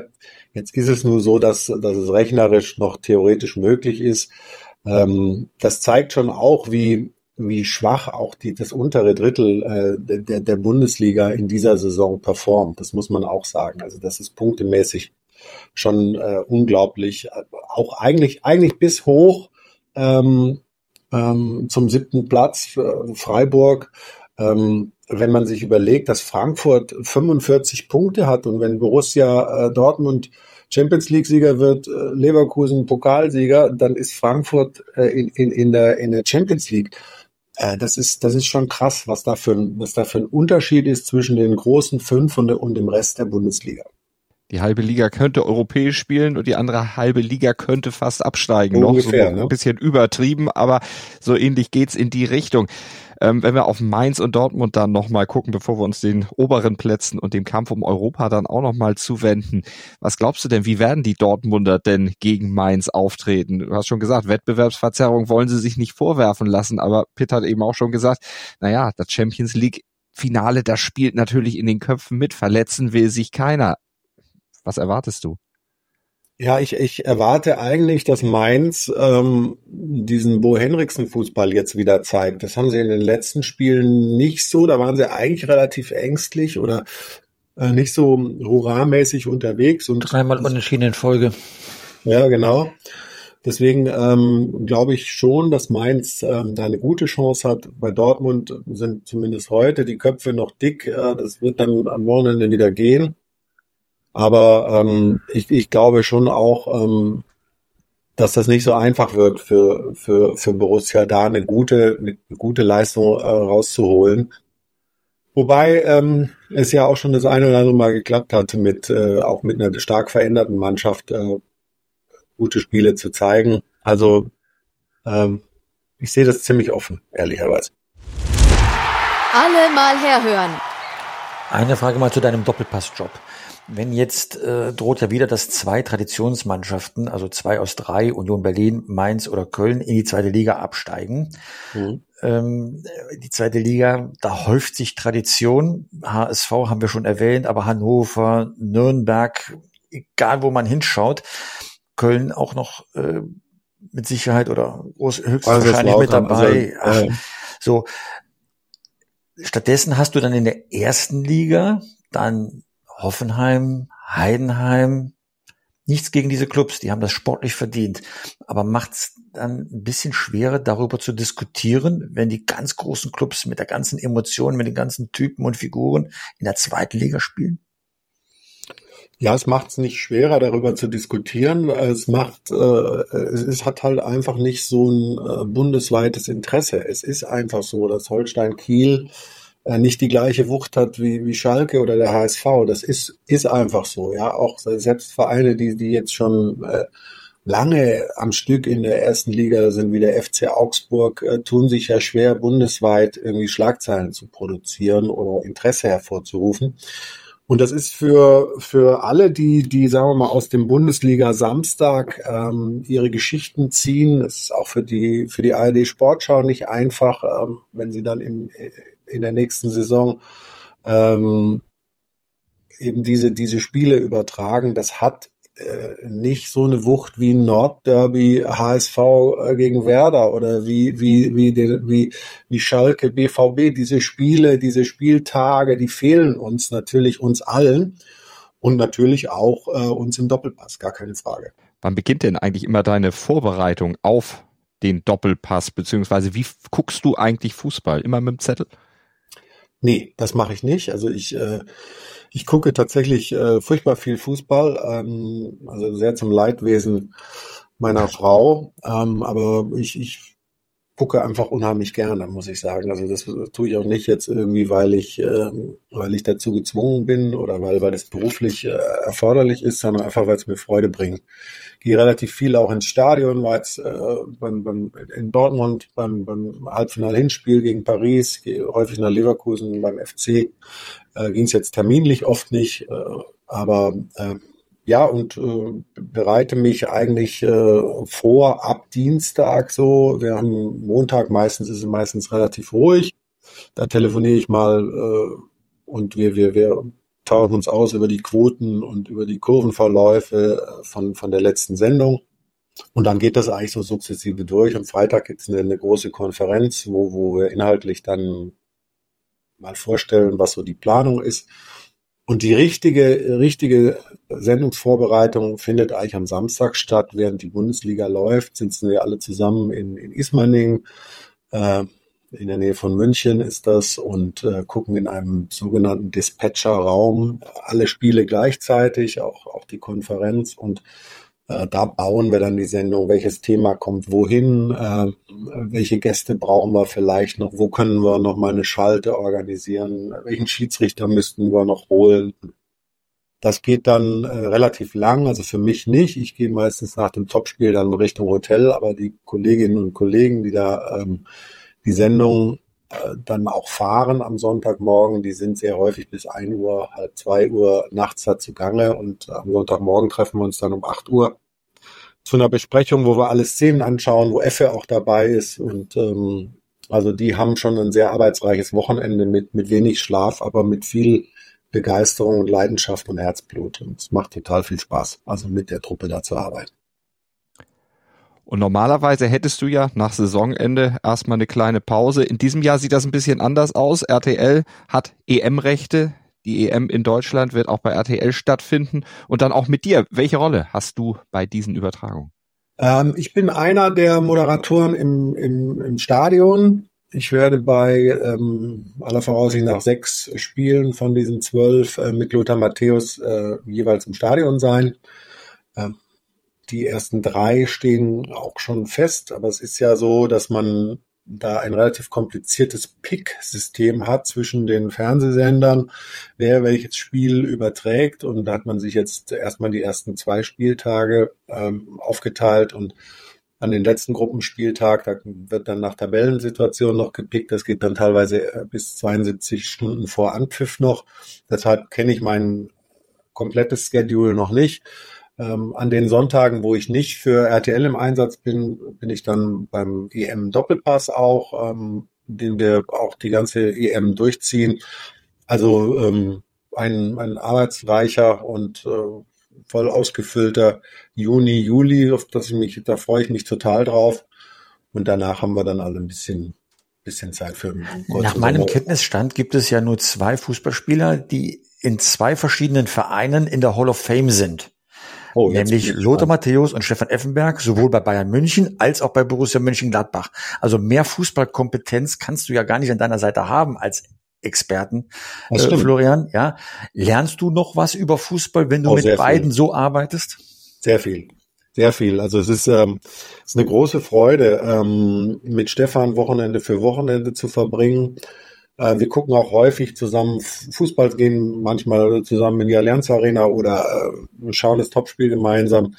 Jetzt ist es nur so, dass, dass es rechnerisch noch theoretisch möglich ist. Ähm, das zeigt schon auch, wie, wie schwach auch die, das untere Drittel äh, der, der Bundesliga in dieser Saison performt. Das muss man auch sagen. Also das ist punktemäßig schon äh, unglaublich. Auch eigentlich, eigentlich bis hoch ähm, ähm, zum siebten Platz, äh, Freiburg. Ähm, wenn man sich überlegt, dass Frankfurt fünfundvierzig Punkte hat und wenn Borussia äh, Dortmund Champions League Sieger wird, äh, Leverkusen Pokalsieger, dann ist Frankfurt äh, in, in, in der, in der Champions League. Äh, das ist, das ist schon krass, was da für ein, was da für ein Unterschied ist zwischen den großen fünf und, und dem Rest der Bundesliga. Die halbe Liga könnte europäisch spielen und die andere halbe Liga könnte fast absteigen. So noch ungefähr, so ne? Ein bisschen übertrieben, aber so ähnlich geht's in die Richtung. Ähm, wenn wir auf Mainz und Dortmund dann nochmal gucken, bevor wir uns den oberen Plätzen und dem Kampf um Europa dann auch nochmal zuwenden. Was glaubst du denn, wie werden die Dortmunder denn gegen Mainz auftreten? Du hast schon gesagt, Wettbewerbsverzerrung wollen sie sich nicht vorwerfen lassen, aber Pitt hat eben auch schon gesagt, naja, das Champions League Finale, das spielt natürlich in den Köpfen mit, verletzen will sich keiner. Was erwartest du? Ja, ich, ich erwarte eigentlich, dass Mainz ähm, diesen Bo Henriksen-Fußball jetzt wieder zeigt. Das haben sie in den letzten Spielen nicht so. Da waren sie eigentlich relativ ängstlich oder äh, nicht so hurramäßig unterwegs. Und dreimal unentschieden in Folge. Ja, genau. Deswegen ähm, glaube ich schon, dass Mainz ähm, da eine gute Chance hat. Bei Dortmund sind zumindest heute die Köpfe noch dick. Äh, das wird dann am Wochenende wieder gehen. Aber ähm, ich, ich glaube schon auch, ähm, dass das nicht so einfach wird für für für Borussia, da eine gute eine gute Leistung äh, rauszuholen. Wobei ähm, es ja auch schon das eine oder andere Mal geklappt hat, mit äh, auch mit einer stark veränderten Mannschaft äh, gute Spiele zu zeigen. Also ähm, ich sehe das ziemlich offen, ehrlicherweise. Alle mal herhören. Eine Frage mal zu deinem Doppelpassjob. Wenn jetzt äh, droht ja wieder, dass zwei Traditionsmannschaften, also zwei aus drei, Union Berlin, Mainz oder Köln, in die zweite Liga absteigen. Mhm. Ähm, die zweite Liga, da häuft sich Tradition. H S V haben wir schon erwähnt, aber Hannover, Nürnberg, egal wo man hinschaut, Köln auch noch äh, mit Sicherheit oder groß, höchstwahrscheinlich mit dabei. Also, äh, Ach, so. Stattdessen hast du dann in der ersten Liga dann Hoffenheim, Heidenheim, nichts gegen diese Clubs, die haben das sportlich verdient. Aber macht's dann ein bisschen schwerer, darüber zu diskutieren, wenn die ganz großen Clubs mit der ganzen Emotion, mit den ganzen Typen und Figuren in der zweiten Liga spielen? Ja, es macht es nicht schwerer, darüber zu diskutieren. Es macht, äh, es, es hat halt einfach nicht so ein äh, bundesweites Interesse. Es ist einfach so, dass Holstein Kiel äh, nicht die gleiche Wucht hat wie, wie Schalke oder der H S V. Das ist, ist einfach so. Ja, auch selbst Vereine, die, die jetzt schon äh, lange am Stück in der ersten Liga sind, wie der F C Augsburg, äh, tun sich ja schwer, bundesweit irgendwie Schlagzeilen zu produzieren oder Interesse hervorzurufen. Und das ist für für alle, die die sagen wir mal aus dem Bundesliga Samstag ähm, ihre Geschichten ziehen. Das ist auch für die für die A R D Sportschau nicht einfach, ähm, wenn sie dann im in der nächsten Saison ähm, eben diese diese Spiele übertragen. Das hat äh, nicht so eine Wucht wie ein Nordderby H S V äh, gegen Werder oder wie wie wie die, wie wie Schalke B V B. Diese Spiele, diese Spieltage, die fehlen uns natürlich uns allen und natürlich auch äh, uns im Doppelpass, gar keine Frage. Wann beginnt denn eigentlich immer deine Vorbereitung auf den Doppelpass, beziehungsweise wie guckst du eigentlich Fußball? Immer mit dem Zettel? Nee, das mache ich nicht. Also ich äh, ich gucke tatsächlich äh, furchtbar viel Fußball, ähm, also sehr zum Leidwesen meiner Frau. Ähm, aber ich ich gucke einfach unheimlich gerne, muss ich sagen. Also das tue ich auch nicht jetzt irgendwie, weil ich äh, weil ich dazu gezwungen bin oder weil weil es beruflich äh, erforderlich ist, sondern einfach, weil es mir Freude bringt. Gehe relativ viel auch ins Stadion, war jetzt äh, beim, beim, in Dortmund beim, beim Halbfinal-Hinspiel gegen Paris, gehe häufig nach Leverkusen beim F C. Äh, ging es jetzt terminlich oft nicht, äh, aber äh, ja, und äh, bereite mich eigentlich äh, vor ab Dienstag so. Wir haben Montag, meistens ist es meistens relativ ruhig. Da telefoniere ich mal äh, und wir wir wir tauschen uns aus über die Quoten und über die Kurvenverläufe von, von der letzten Sendung. Und dann geht das eigentlich so sukzessive durch. Am Freitag gibt es eine, eine große Konferenz, wo, wo wir inhaltlich dann mal vorstellen, was so die Planung ist. Und die richtige, richtige Sendungsvorbereitung findet eigentlich am Samstag statt, während die Bundesliga läuft, sitzen wir alle zusammen in, in Ismaning, äh, in der Nähe von München ist das, und äh, gucken in einem sogenannten Dispatcher-Raum alle Spiele gleichzeitig, auch, auch die Konferenz, und äh, da bauen wir dann die Sendung, welches Thema kommt wohin, äh, welche Gäste brauchen wir vielleicht noch, wo können wir noch mal eine Schalte organisieren, welchen Schiedsrichter müssten wir noch holen. Das geht dann äh, relativ lang, also für mich nicht. Ich gehe meistens nach dem Topspiel dann Richtung Hotel, aber die Kolleginnen und Kollegen, die da ähm, die Sendung äh, dann auch fahren am Sonntagmorgen, die sind sehr häufig bis ein Uhr, halb zwei Uhr nachts da zugange, und am Sonntagmorgen treffen wir uns dann um acht Uhr zu einer Besprechung, wo wir alle Szenen anschauen, wo Effe auch dabei ist, und ähm, also die haben schon ein sehr arbeitsreiches Wochenende mit mit wenig Schlaf, aber mit viel Begeisterung und Leidenschaft und Herzblut, und es macht total viel Spaß, also mit der Truppe da zu arbeiten. Und normalerweise hättest du ja nach Saisonende erstmal eine kleine Pause. In diesem Jahr sieht das ein bisschen anders aus. R T L hat E M-Rechte. Die E M in Deutschland wird auch bei R T L stattfinden. Und dann auch mit dir. Welche Rolle hast du bei diesen Übertragungen? Ähm, ich bin einer der Moderatoren im, im, im Stadion. Ich werde bei ähm, aller Voraussicht nach sechs Spielen von diesen zwölf äh, mit Lothar Matthäus äh, jeweils im Stadion sein. Ähm, Die ersten drei stehen auch schon fest, aber es ist ja so, dass man da ein relativ kompliziertes Pick-System hat zwischen den Fernsehsendern, wer welches Spiel überträgt, und da hat man sich jetzt erstmal die ersten zwei Spieltage ähm, aufgeteilt, und an den letzten Gruppenspieltag, da wird dann nach Tabellensituation noch gepickt, das geht dann teilweise bis zweiundsiebzig Stunden vor Anpfiff noch, deshalb kenne ich mein komplettes Schedule noch nicht. Ähm, an den Sonntagen, wo ich nicht für R T L im Einsatz bin, bin ich dann beim E M-Doppelpass auch, ähm, den wir auch die ganze E M durchziehen. Also ähm, ein, ein arbeitsreicher und äh, voll ausgefüllter Juni, Juli, auf das ich mich, da freue ich mich total drauf. Und danach haben wir dann alle ein bisschen, bisschen Zeit für einen kurzen Nach meinem Sommer. Kenntnisstand gibt es ja nur zwei Fußballspieler, die in zwei verschiedenen Vereinen in der Hall of Fame sind. Oh, jetzt Nämlich bin ich Lothar gespannt. Matthäus und Stefan Effenberg, sowohl bei Bayern München als auch bei Borussia Mönchengladbach. Also mehr Fußballkompetenz kannst du ja gar nicht an deiner Seite haben als Experten, äh, Das stimmt. Florian. Ja, lernst du noch was über Fußball, wenn du Oh, mit sehr beiden viel. so arbeitest? Sehr viel. Sehr viel. Also es ist, ähm, es ist eine große Freude, ähm, mit Stefan Wochenende für Wochenende zu verbringen. Äh, wir gucken auch häufig zusammen Fußball, gehen manchmal zusammen in die Allianz Arena oder äh, schauen das Topspiel gemeinsam.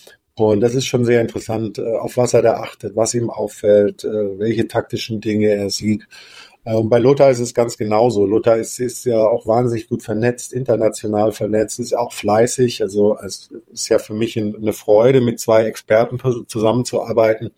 Und das ist schon sehr interessant, äh, auf was er da achtet, was ihm auffällt, äh, welche taktischen Dinge er sieht. Äh, und bei Lothar ist es ganz genauso. Lothar ist, ist ja auch wahnsinnig gut vernetzt, international vernetzt, ist auch fleißig. Also es ist ja für mich eine Freude, mit zwei Experten zusammenzuarbeiten,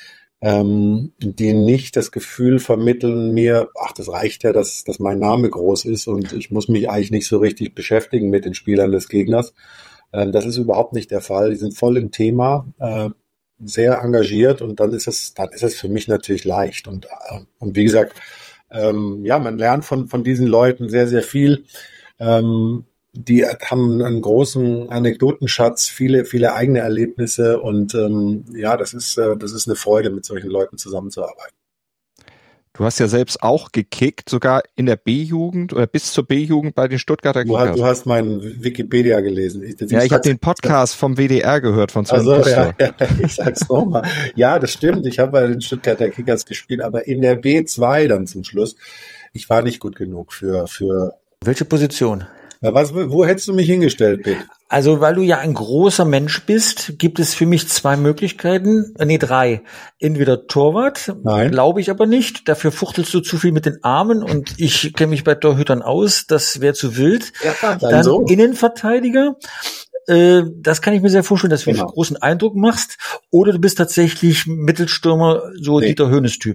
ähm, die nicht das Gefühl vermitteln mir, ach, das reicht ja, dass, dass mein Name groß ist und ich muss mich eigentlich nicht so richtig beschäftigen mit den Spielern des Gegners. Ähm, das ist überhaupt nicht der Fall. Die sind voll im Thema, äh, sehr engagiert, und dann ist es, dann ist es für mich natürlich leicht. Und, äh, und wie gesagt, ähm, ja, man lernt von, von diesen Leuten sehr, sehr viel. Ähm, die haben einen großen Anekdotenschatz, viele, viele eigene Erlebnisse, und ähm, ja, das ist, äh, das ist eine Freude, mit solchen Leuten zusammenzuarbeiten. Du hast ja selbst auch gekickt, sogar in der B-Jugend oder bis zur B-Jugend bei den Stuttgarter Du hast, Kickers. du hast meinen Wikipedia gelesen. Ich, Ja, ich habe den Podcast vom W D R gehört, von Sven Also, Kuster. ja, ja, ich sag's nochmal. Ja, das stimmt. Ich habe bei den Stuttgarter Kickers gespielt, aber in der B zwei dann zum Schluss. Ich war nicht gut genug für, für, Welche Position? ja, was, wo hättest du mich hingestellt, Pete? Also, weil du ja ein großer Mensch bist, gibt es für mich zwei Möglichkeiten, äh, nee, drei. Entweder Torwart, Nein. glaube ich aber nicht. Dafür fuchtelst du zu viel mit den Armen und ich kenne mich bei Torhütern aus, das wäre zu wild. Ja, dann Dann so. Innenverteidiger. Äh, das kann ich mir sehr vorstellen, dass du Genau. einen großen Eindruck machst. Oder du bist tatsächlich Mittelstürmer, so Nee. Dieter Hoeneß-Typ.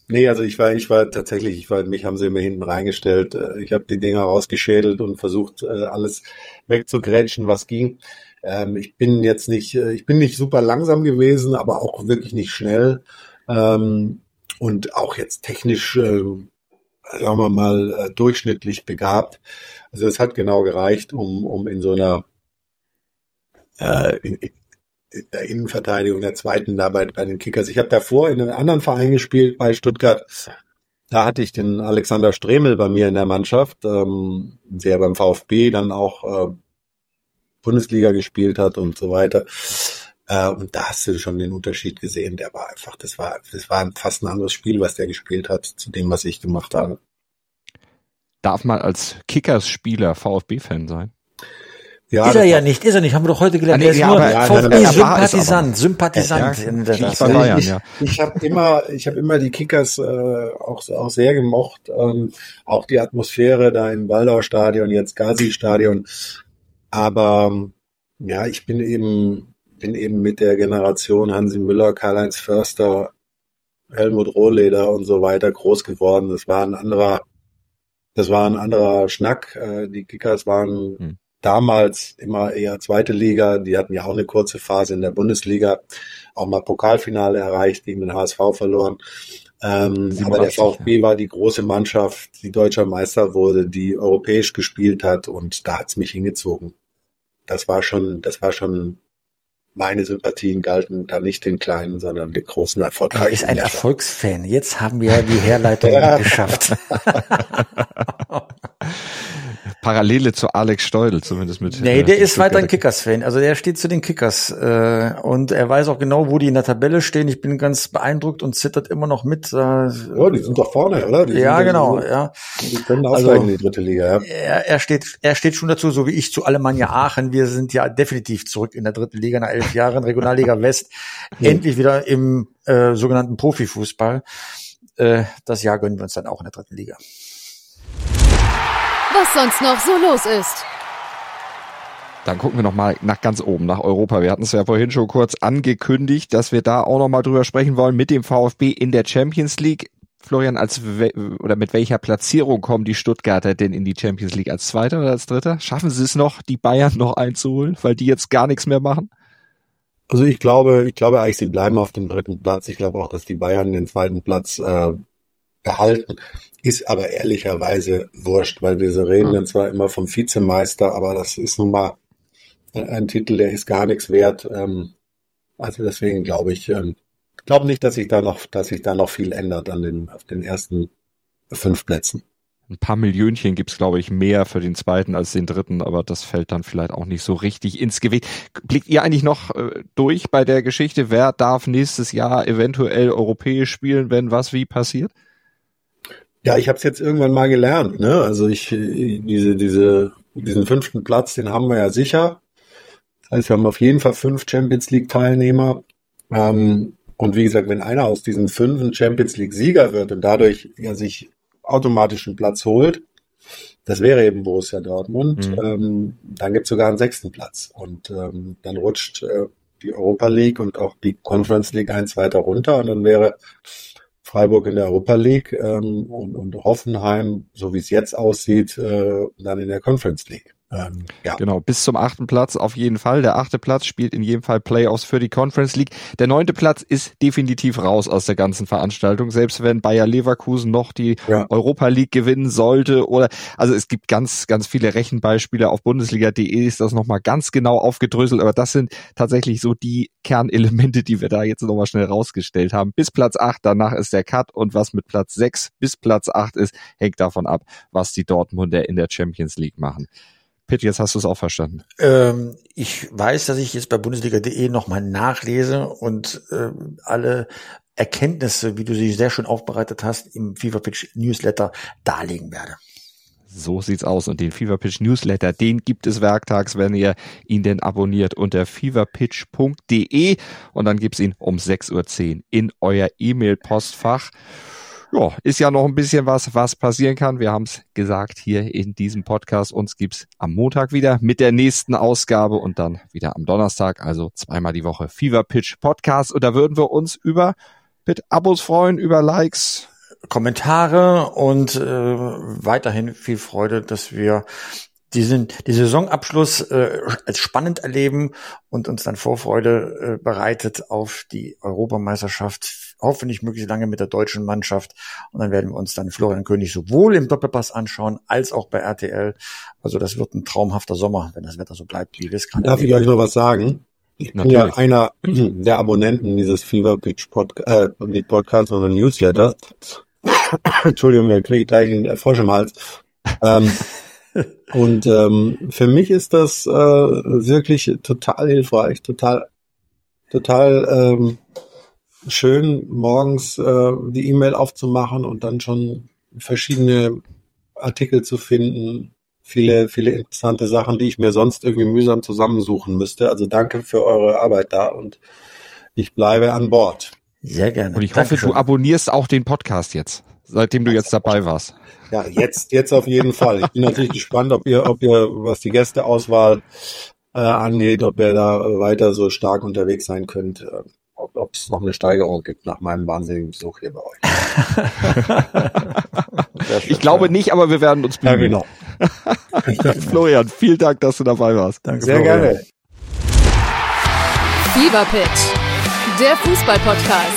Nee, also ich war, ich war tatsächlich, ich war, mich haben sie immer hinten reingestellt. Ich habe die Dinger rausgeschädelt und versucht, alles wegzugrätschen, was ging. Ähm, ich bin jetzt nicht, ich bin nicht super langsam gewesen, aber auch wirklich nicht schnell. Ähm, und auch jetzt technisch, äh, sagen wir mal, äh, durchschnittlich begabt. Also es hat genau gereicht, um, um in so einer, äh, in, in der Innenverteidigung der zweiten da bei, bei den Kickers. Ich habe davor in einem anderen Verein gespielt, bei Stuttgart. Da hatte ich den Alexander Stremel bei mir in der Mannschaft, ähm, der beim VfB dann auch äh, Bundesliga gespielt hat und so weiter. Äh, und da hast du schon den Unterschied gesehen. Der war einfach, das war, das war fast ein anderes Spiel, was der gespielt hat, zu dem, was ich gemacht habe. Darf man als Kickers-Spieler VfB-Fan sein? Ja, ist er ja nicht, ist er nicht, haben wir doch heute gelernt. Ah, nee, er ist ja, nur VfB-Sympathisant, Sympathisant. Ja, ja, ich, Bayern, ich, ja. ich habe immer, ich habe immer die Kickers äh, auch auch sehr gemocht, ähm, auch die Atmosphäre da im Waldau-Stadion, jetzt Gazi-Stadion. Aber ja, ich bin eben bin eben mit der Generation Hansi Müller, Karl-Heinz Förster, Helmut Rohleder und so weiter groß geworden. Das war ein anderer, das war ein anderer Schnack. Äh, die Kickers waren hm. damals immer eher zweite Liga. Die hatten ja auch eine kurze Phase in der Bundesliga, auch mal Pokalfinale erreicht, gegen den H S V verloren. Ähm, aber der VfB war die große Mannschaft, die deutscher Meister wurde, die europäisch gespielt hat, und da hat's mich hingezogen. Das war schon, das war schon, meine Sympathien galten da nicht den kleinen, sondern den großen erfolgreichen. Er ist ein Erfolgsfan. Jetzt haben wir die Herleitung ja. geschafft. Parallele zu Alex Steudel, zumindest mit. Nee, der äh, ist weiter ein Kickers-Fan. Also der steht zu den Kickers äh, und er weiß auch genau, wo die in der Tabelle stehen. Ich bin ganz beeindruckt und zittert immer noch mit. Äh, ja, die sind doch vorne, oder? Die ja, sind genau. Die, ja. Die können aufsteigen also, in die dritte Liga. Ja. Er, er steht, er steht schon dazu, so wie ich zu Alemannia Aachen. Wir sind ja definitiv zurück in der dritten Liga nach elf Jahren, Regionalliga West, ja. endlich wieder im äh, sogenannten Profifußball. Äh, das Jahr gönnen wir uns dann auch in der dritten Liga. Was sonst noch so los ist. Dann gucken wir noch mal nach ganz oben, nach Europa. Wir hatten es ja vorhin schon kurz angekündigt, dass wir da auch noch mal drüber sprechen wollen mit dem VfB in der Champions League. Florian, als we- oder mit welcher Platzierung kommen die Stuttgarter denn in die Champions League? Als Zweiter oder als Dritter? Schaffen sie es noch, die Bayern noch einzuholen, weil die jetzt gar nichts mehr machen? Also ich glaube, ich glaube eigentlich, sie bleiben auf dem dritten Platz. Ich glaube auch, dass die Bayern den zweiten Platz äh, behalten. Ist aber ehrlicherweise wurscht, weil wir reden dann zwar immer vom Vizemeister, aber das ist nun mal ein Titel, der ist gar nichts wert. Also deswegen glaube ich, glaube nicht, dass sich da noch, dass sich da noch viel ändert an den, auf den ersten fünf Plätzen. Ein paar Millionchen gibt's, glaube ich, mehr für den zweiten als den dritten, aber das fällt dann vielleicht auch nicht so richtig ins Gewicht. Blickt ihr eigentlich noch äh, durch bei der Geschichte, wer darf nächstes Jahr eventuell europäisch spielen, wenn was wie passiert? Ja, ich habe es jetzt irgendwann mal gelernt, ne? Also ich diese diese diesen fünften Platz, den haben wir ja sicher. Das heißt, wir haben auf jeden Fall fünf Champions League Teilnehmer. Ähm, und wie gesagt, wenn einer aus diesen fünf Champions League Sieger wird und dadurch ja sich automatisch einen Platz holt, das wäre eben Borussia Dortmund, mhm. ähm, dann gibt's sogar einen sechsten Platz. Und ähm, dann rutscht äh, die Europa League und auch die Conference League eins weiter runter und dann wäre Freiburg in der Europa League ähm, und, und Hoffenheim, so wie es jetzt aussieht, äh, dann in der Conference League. Ähm, ja. Genau, bis zum achten Platz auf jeden Fall. Der achte Platz spielt in jedem Fall Playoffs für die Conference League. Der neunte Platz ist definitiv raus aus der ganzen Veranstaltung, selbst wenn Bayer Leverkusen noch die ja. Europa League gewinnen sollte. Oder also es gibt ganz, ganz viele Rechenbeispiele. Auf Bundesliga punkt de ist das nochmal ganz genau aufgedröselt, aber das sind tatsächlich so die Kernelemente, die wir da jetzt nochmal schnell rausgestellt haben. Bis Platz acht, danach ist der Cut, und was mit Platz sechs bis Platz acht ist, hängt davon ab, was die Dortmunder in der Champions League machen. Pitt, jetzt hast du es auch verstanden. Ähm, ich weiß, dass ich jetzt bei Bundesliga punkt de nochmal nachlese und äh, alle Erkenntnisse, wie du sie sehr schön aufbereitet hast, im Fever Pitch Newsletter darlegen werde. So sieht's aus. Und den Fever Pitch Newsletter, den gibt es werktags, wenn ihr ihn denn abonniert unter fever pitch punkt de, und dann gibt's ihn um sechs Uhr zehn in euer E-Mail-Postfach. Ja, ist ja noch ein bisschen was, was passieren kann. Wir haben es gesagt hier in diesem Podcast. Uns gibt's am Montag wieder mit der nächsten Ausgabe und dann wieder am Donnerstag, also zweimal die Woche Fever Pitch Podcast. Und da würden wir uns über mit Abos freuen, über Likes, Kommentare und äh, weiterhin viel Freude, dass wir diesen die Saisonabschluss äh, als spannend erleben und uns dann Vorfreude äh, bereitet auf die Europameisterschaft, hoffentlich möglichst lange mit der deutschen Mannschaft. Und dann werden wir uns dann Florian König sowohl im Doppelpass anschauen, als auch bei R T L. Also das wird ein traumhafter Sommer, wenn das Wetter so bleibt, wie wir es gerade Darf ich euch noch was sagen? Ich bin Natürlich. ja einer der Abonnenten dieses Fever Pitch Podcast, äh, nicht Podcast, sondern Newsletter. Entschuldigung, da kriege ich gleich einen Frosch im Hals. Ähm, und ähm, für mich ist das äh, wirklich total hilfreich, total, total ähm, schön, morgens äh, die E-Mail aufzumachen und dann schon verschiedene Artikel zu finden, viele, viele interessante Sachen, die ich mir sonst irgendwie mühsam zusammensuchen müsste. Also danke für eure Arbeit da und ich bleibe an Bord. Sehr gerne. Und ich hoffe, Dankeschön. du abonnierst auch den Podcast jetzt, seitdem du jetzt dabei warst. Ja, jetzt, jetzt auf jeden Fall. Ich bin natürlich gespannt, ob ihr, ob ihr, was die Gästeauswahl äh, angeht, ob ihr da weiter so stark unterwegs sein könnt, äh, ob, ob es noch eine Steigerung gibt nach meinem wahnsinnigen Besuch hier bei euch. Ich glaube nicht, aber wir werden uns Ja, bemühen. genau. Florian, vielen Dank, dass du dabei warst. Danke, Sehr Florian. gerne. Fever Pitch, der Fußball-Podcast.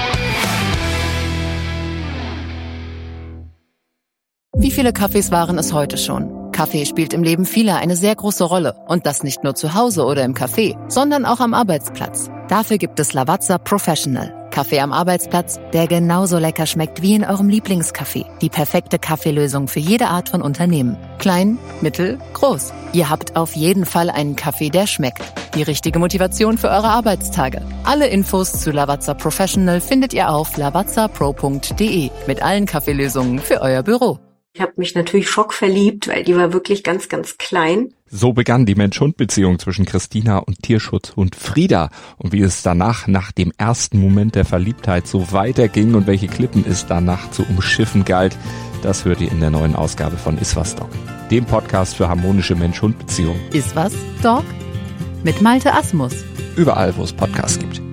Wie viele Kaffees waren es heute schon? Kaffee spielt im Leben vieler eine sehr große Rolle. Und das nicht nur zu Hause oder im Café, sondern auch am Arbeitsplatz. Dafür gibt es Lavazza Professional. Kaffee am Arbeitsplatz, der genauso lecker schmeckt wie in eurem Lieblingscafé. Die perfekte Kaffeelösung für jede Art von Unternehmen. Klein, mittel, groß. Ihr habt auf jeden Fall einen Kaffee, der schmeckt. Die richtige Motivation für eure Arbeitstage. Alle Infos zu Lavazza Professional findet ihr auf lavazza pro punkt de mit allen Kaffeelösungen für euer Büro. Ich habe mich natürlich schockverliebt, weil die war wirklich ganz, ganz klein. So begann die Mensch-Hund-Beziehung zwischen Christina und Tierschutzhund Frieda. Und wie es danach, nach dem ersten Moment der Verliebtheit, so weiterging und welche Klippen es danach zu umschiffen galt, das hört ihr in der neuen Ausgabe von Iswas Dog, dem Podcast für harmonische Mensch-Hund-Beziehungen. Ist was, Dog? Mit Malte Asmus. Überall, wo es Podcasts gibt.